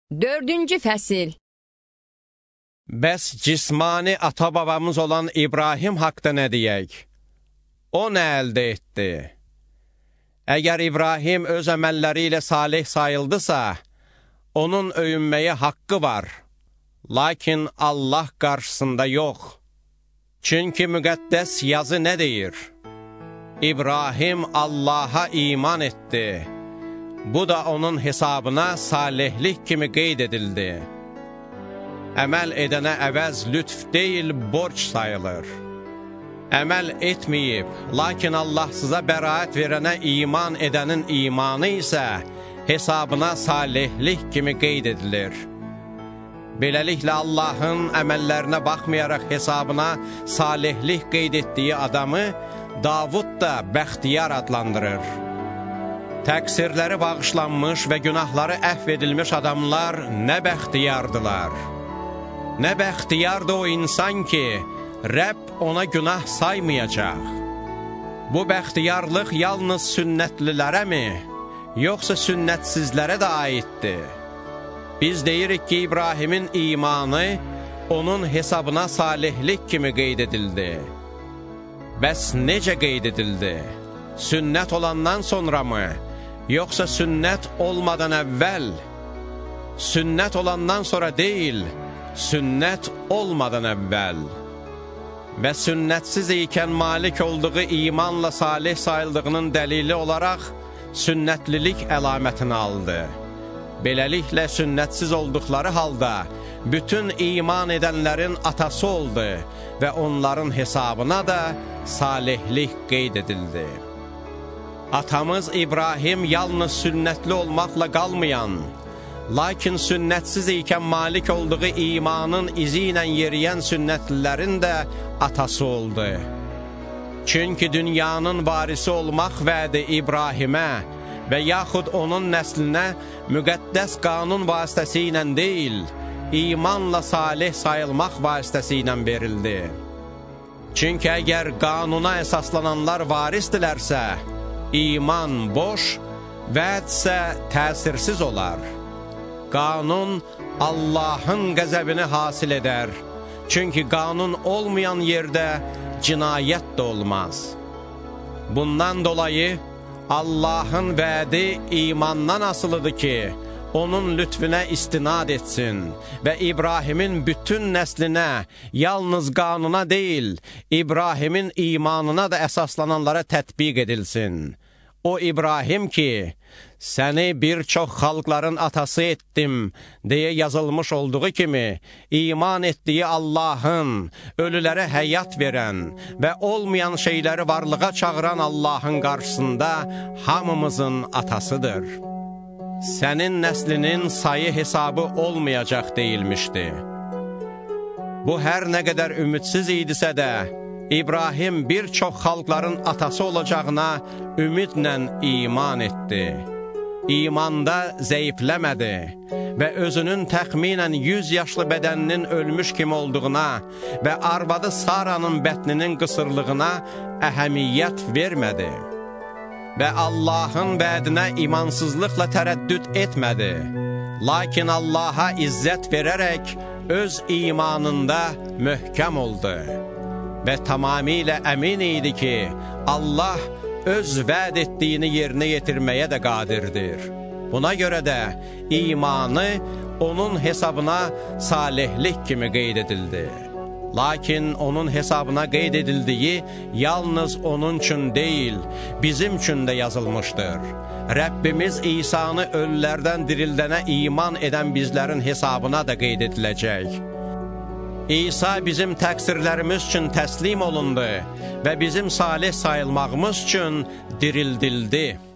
4-cü fəsil. Bəs cismani ata-babamız olan İbrahim haqda nə deyək? O nə əldə etdi? Əgər İbrahim öz əməlləri ilə salih sayıldısa, onun öyünməyə haqqı var. Lakin Allah qarşısında yox. Çünki müqəddəs yazı nə deyir? İbrahim Allaha iman etdi. Bu da onun hesabına salihlik kimi qeyd edildi. Əməl edənə əvəz lütf deyil, borc sayılır. Əməl etməyib, lakin Allahsıza bəraət verənə iman edənin imanı isə hesabına salihlik kimi qeyd edilir. Beləliklə Allahın əməllərinə baxmayaraq hesabına salihlik qeyd etdiyi adamı Davud da bəxtiyar adlandırır. Təqsirləri bağışlanmış və günahları əhv edilmiş adamlar nə bəxtiyardılar. Nə bəxtiyardı o insan ki, Rəbb ona günah saymayacaq. Bu bəxtiyarlıq yalnız sünnətlilərə mi, yoxsa sünnətsizlərə də aiddir? Biz deyirik ki, İbrahimin imanı onun hesabına salihlik kimi qeyd edildi. Bəs necə qeyd edildi? Sünnət olandan sonra mı, yoxsa sünnət olmadan əvvəl? Sünnət olandan sonra deyil, sünnət olmadan əvvəl. Və sünnətsiz ikən malik olduğu imanla salih sayıldığının dəlili olaraq sünnətlilik əlamətini aldı. Beləliklə sünnətsiz olduqları halda bütün iman edənlərin atası oldu və onların hesabına da salihlik qeyd edildi. Atamız İbrahim yalnız sünnətli olmaqla qalmayan, lakin sünnətsiz ikən malik olduğu imanın izi ilə yeriyən sünnətlilərin də atası oldu. Çünki dünyanın varisi olmaq vədi İbrahimə və yaxud onun nəslinə müqəddəs qanun vasitəsi ilə deyil, imanla salih sayılmaq vasitəsi ilə verildi. Çünki əgər qanuna əsaslananlar varisdilərsə, iman boş, vəd isə təsirsiz olar. Qanun Allahın qəzəbini hasil edər. Çünki qanun olmayan yerdə cinayət də olmaz. Bundan dolayı Allahın vədi imandan asılıdır ki, onun lütfüne istinad etsin və İbrahimin bütün nəslinə, yalnız qanuna deyil, İbrahimin imanına da əsaslananlara tətbiq edilsin. O İbrahim ki, səni bir çox xalqların atası etdim, deyə yazılmış olduğu kimi, iman etdiyi Allahın, ölülərə həyat verən və olmayan şeyləri varlığa çağıran Allahın qarşısında hamımızın atasıdır. Sənin nəslinin sayı hesabı olmayacaq deyilmişdi. Bu hər nə qədər ümidsiz idisə də, İbrahim bir çox xalqların atası olacağına ümidlə iman etdi. İmanda zəifləmədi və özünün təxminən 100 yaşlı bədəninin ölmüş kimi olduğuna və arvadı Saranın bətninin qısırlığına əhəmiyyət vermədi. Və Allahın vədinə imansızlıqla tərəddüd etmədi. Lakin Allaha izzət verərək öz imanında möhkəm oldu. Və tamamilə əmin idi ki, Allah öz vəd etdiyini yerinə yetirməyə də qadirdir. Buna görə də imanı onun hesabına salihlik kimi qeyd edildi. Lakin onun hesabına qeyd edildiyi yalnız onun üçün deyil, bizim üçün də yazılmışdır. Rəbbimiz İsa'nı ölülərdən dirildənə iman edən bizlərin hesabına da qeyd ediləcək. İsa bizim təqsirlərimiz üçün təslim olundu və bizim salih sayılmağımız üçün dirildildi.